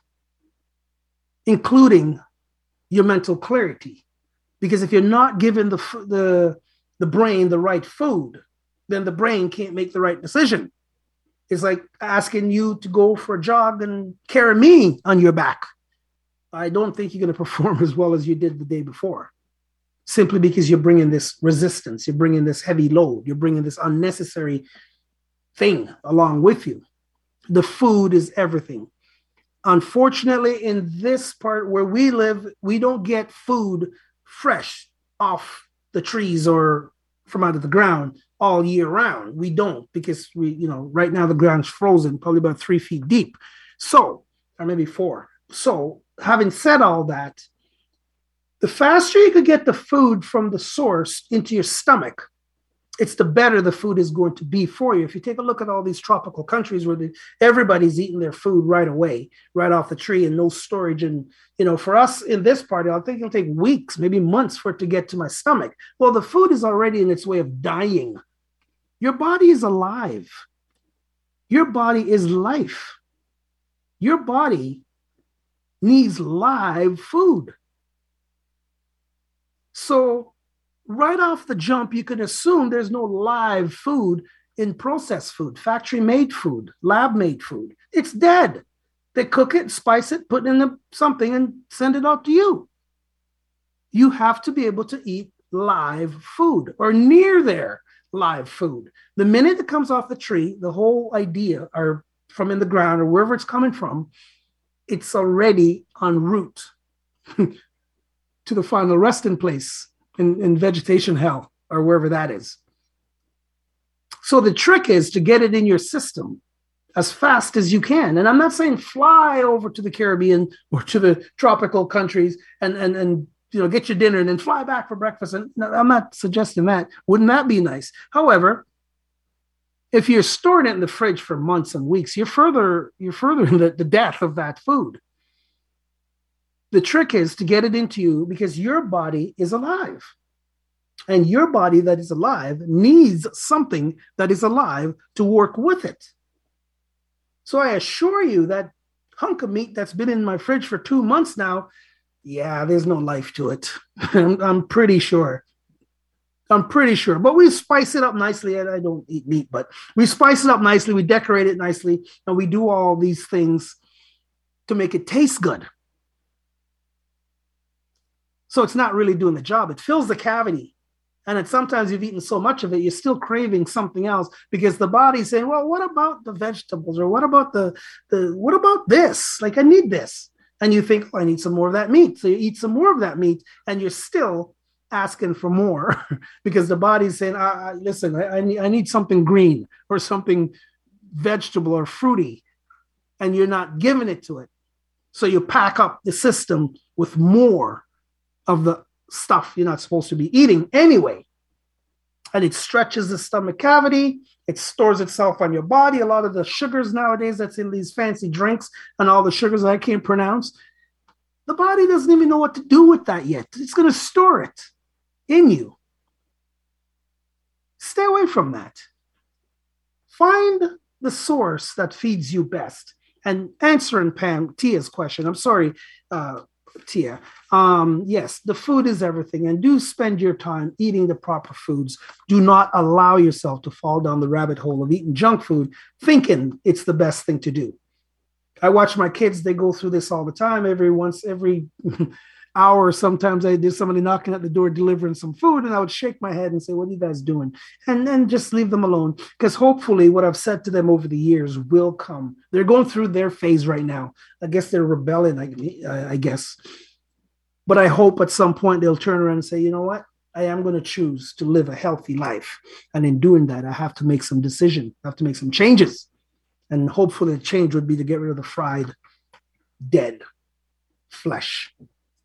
including your mental clarity. Because if you're not giving the the, the brain the right food, then the brain can't make the right decision. It's like asking you to go for a jog and carry me on your back. I don't think you're going to perform as well as you did the day before, simply because you're bringing this resistance, you're bringing this heavy load, you're bringing this unnecessary thing along with you. The food is everything. Unfortunately, in this part where we live, we don't get food fresh off the trees or from out of the ground all year round. We don't, because we, you know, right now the ground's frozen, probably about three feet deep. So, or maybe four. So having said all that, The faster you could get the food from the source into your stomach, it's the better the food is going to be for you. If you take a look at all these tropical countries where the, everybody's eating their food right away, right off the tree, and no storage. And, you know, for us in this part, I think it'll take weeks, maybe months for it to get to my stomach. Well, the food is already in its way of dying. Your body is alive. Your body is life. Your body needs live food. So right off the jump, you can assume there's no live food in processed food, factory-made food, lab-made food. It's dead. They cook it, spice it, put it in the, something, and send it out to you. You have to be able to eat live food or near there live food. The minute it comes off the tree, the whole idea, or from in the ground or wherever it's coming from, it's already en route to the final resting place in, in vegetation hell or wherever that is. So the trick is to get it in your system as fast as you can. And I'm not saying fly over to the Caribbean or to the tropical countries and, and, and you know, get your dinner and then fly back for breakfast. And no, I'm not suggesting that. Wouldn't that be nice? However, if you're storing it in the fridge for months and weeks, you're further, you're furthering the, the death of that food. The trick is to get it into you because your body is alive. And your body that is alive needs something that is alive to work with it. So I assure you that hunk of meat that's been in my fridge for two months now, yeah, there's no life to it. I'm, I'm pretty sure. I'm pretty sure. But we spice it up nicely. And I don't eat meat, but we spice it up nicely. We decorate it nicely. And we do all these things to make it taste good. So it's not really doing the job. It fills the cavity. And it's sometimes you've eaten so much of it, you're still craving something else because the body's saying, well, what about the vegetables? Or what about the, the what about this? Like, I need this. And you think, oh, I need some more of that meat. So you eat some more of that meat and you're still asking for more because the body's saying, I, I, listen, I, I, need, I need something green or something vegetable or fruity. And you're not giving it to it. So you pack up the system with more of the stuff you're not supposed to be eating anyway. And it stretches the stomach cavity. It stores itself on your body. A lot of the sugars nowadays that's in these fancy drinks and all the sugars that I can't pronounce, the body doesn't even know what to do with that yet. It's going to store it in you. Stay away from that. Find the source that feeds you best. And answering Pam, Tia's question, I'm sorry, uh, Tia. Um, yes, the food is everything. And do spend your time eating the proper foods. Do not allow yourself to fall down the rabbit hole of eating junk food, thinking it's the best thing to do. I watch my kids, they go through this all the time. Every once, every hour, sometimes I do somebody knocking at the door, delivering some food, and I would shake my head and say, what are you guys doing? And then just leave them alone. Because hopefully what I've said to them over the years will come. They're going through their phase right now. I guess they're rebelling, I, I guess. But I hope at some point they'll turn around and say, you know what? I am going to choose to live a healthy life. And in doing that, I have to make some decisions. I have to make some changes. And hopefully the change would be to get rid of the fried, dead flesh.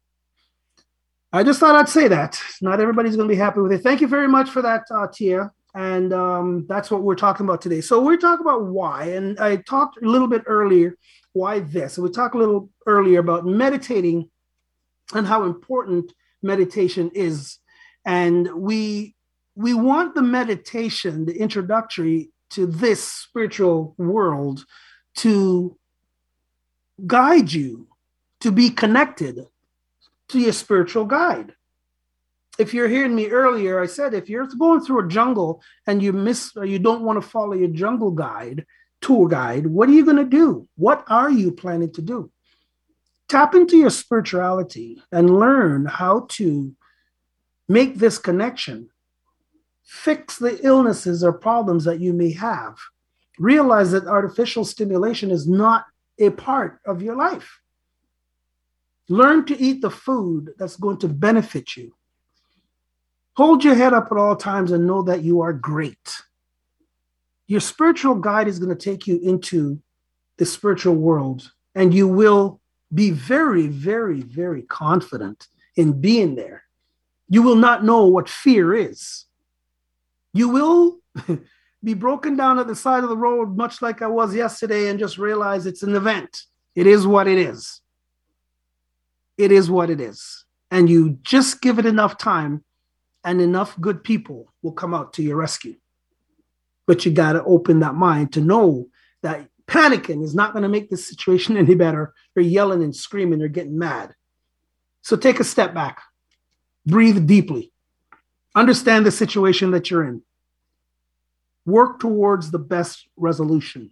I just thought I'd say that. Not everybody's going to be happy with it. Thank you very much for that, uh, Tia. And um, that's what we're talking about today. So we're talking about why. And I talked a little bit earlier, why this. And we talked a little earlier about meditating and how important meditation is. And we, we want the meditation, the introductory to this spiritual world, to guide you to be connected to your spiritual guide. If you're hearing me earlier, I said, if you're going through a jungle and you miss, or you don't want to follow your jungle guide, tour guide, what are you going to do? What are you planning to do? Tap into your spirituality and learn how to make this connection. Fix the illnesses or problems that you may have. Realize that artificial stimulation is not a part of your life. Learn to eat the food that's going to benefit you. Hold your head up at all times and know that you are great. Your spiritual guide is going to take you into the spiritual world, and you will be very, very, very confident in being there. You will not know what fear is. You will be broken down at the side of the road, much like I was yesterday, and just realize it's an event. It is what it is. It is what it is. And you just give it enough time, and enough good people will come out to your rescue. But you got to open that mind to know that panicking is not going to make this situation any better. They're yelling and screaming. They're getting mad. So take a step back. Breathe deeply. Understand the situation that you're in. Work towards the best resolution.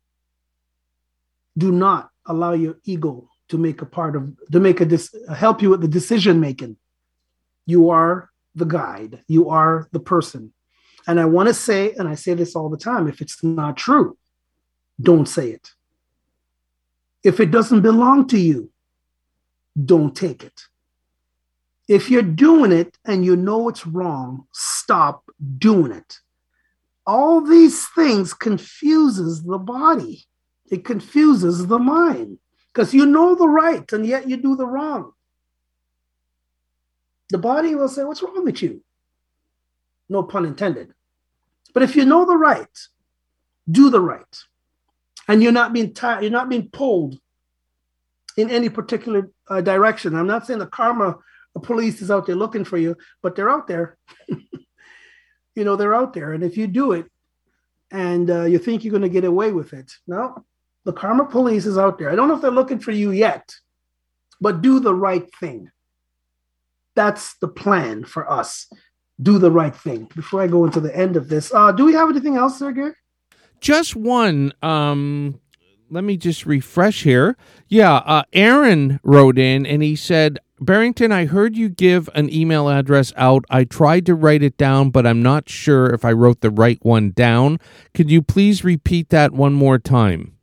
Do not allow your ego to make a part of, to make a, help you with the decision making. You are the guide. You are the person. And I want to say, and I say this all the time, if it's not true, don't say it. If it doesn't belong to you, don't take it. If you're doing it and you know it's wrong, stop doing it. All these things confuses the body. It confuses the mind because you know the right and yet you do the wrong. The body will say, what's wrong with you? No pun intended. But if you know the right, do the right. And you're not being tired, you're not being pulled in any particular uh, direction. I'm not saying the karma police is out there looking for you, but they're out there. You know, they're out there. And if you do it and uh, you think you're going to get away with it, no, the karma police is out there. I don't know if they're looking for you yet, but do the right thing. That's the plan for us. Do the right thing. Before I go into the end of this, uh, do we have anything else there, Gary? Just one. Um, let me just refresh here. Yeah, uh, Aaron wrote in and he said, Barrington, I heard you give an email address out. I tried to write it down, but I'm not sure if I wrote the right one down. Could you please repeat that one more time?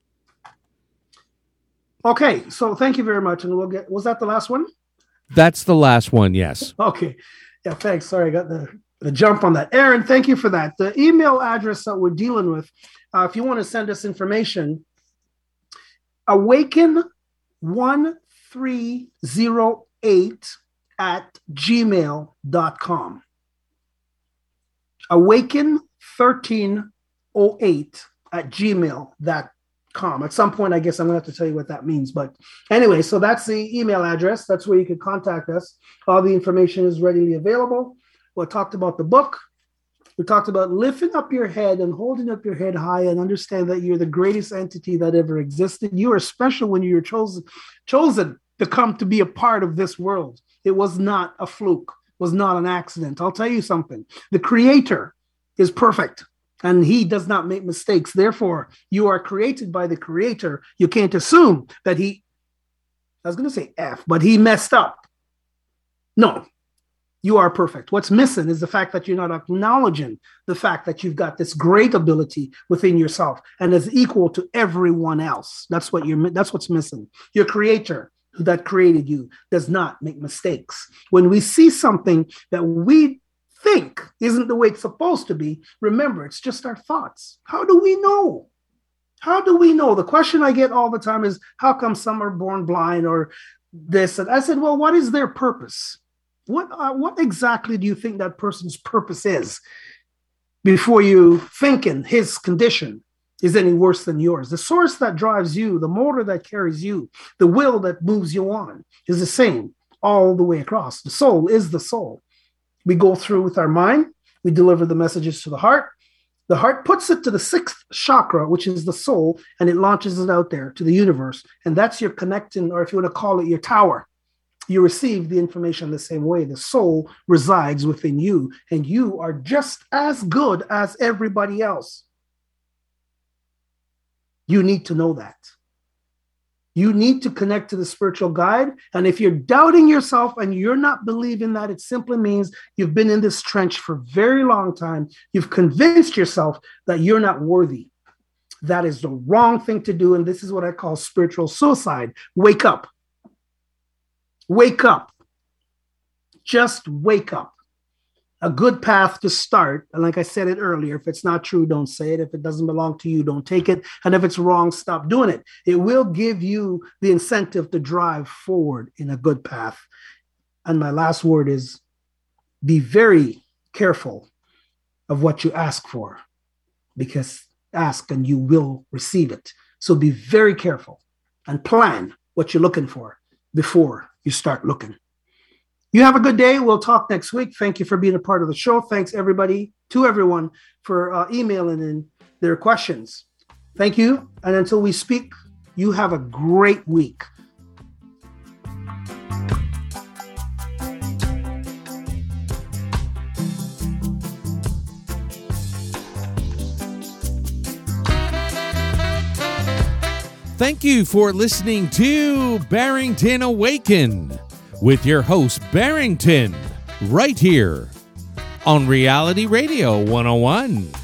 Okay, so thank you very much. And we'll get, was that the last one? That's the last one, yes. Okay. Yeah, thanks. Sorry, I got the, the jump on that. Aaron, thank you for that. The email address that we're dealing with, uh, if you want to send us information, awaken one three zero eight at gmail dot com. Awaken thirteen oh eight at gmail dot com. At some point, I guess I'm going to have to tell you what that means. But anyway, so that's the email address. That's where you can contact us. All the information is readily available. We talked about the book. We talked about lifting up your head and holding up your head high and understand that you're the greatest entity that ever existed. You are special when you're chosen, chosen to come to be a part of this world. It was not a fluke, was not an accident. I'll tell you something. The Creator is perfect and he does not make mistakes. Therefore, you are created by the Creator. You can't assume that he, I was going to say F, but he messed up. No, you are perfect. What's missing is the fact that you're not acknowledging the fact that you've got this great ability within yourself and is equal to everyone else. That's what you're, that's what's missing. Your Creator that created you does not make mistakes. When we see something that we think isn't the way it's supposed to be, remember, it's just our thoughts. How do we know? How do we know? The question I get all the time is, how come some are born blind or this? And I said, well, what is their purpose? What, uh, what exactly do you think that person's purpose is before you thinking his condition is any worse than yours? The source that drives you, the motor that carries you, the will that moves you on is the same all the way across. The soul is the soul. We go through with our mind. We deliver the messages to the heart. The heart puts it to the sixth chakra, which is the soul, and it launches it out there to the universe. And that's your connecting, or if you want to call it your tower. You receive the information the same way. The soul resides within you, and you are just as good as everybody else. You need to know that. You need to connect to the spiritual guide. And if you're doubting yourself and you're not believing that, it simply means you've been in this trench for a very long time. You've convinced yourself that you're not worthy. That is the wrong thing to do. And this is what I call spiritual suicide. Wake up. Wake up. Just wake up. A good path to start. And like I said it earlier, if it's not true, don't say it. If it doesn't belong to you, don't take it. And if it's wrong, stop doing it. It will give you the incentive to drive forward in a good path. And my last word is be very careful of what you ask for, because ask and you will receive it. So be very careful and plan what you're looking for before you start looking. You have a good day. We'll talk next week. Thank you for being a part of the show. Thanks everybody, to everyone for uh, emailing in their questions. Thank you. And until we speak, you have a great week. Thank you for listening to Barrington Awaken with your host, Barrington, right here on Reality Radio one oh one.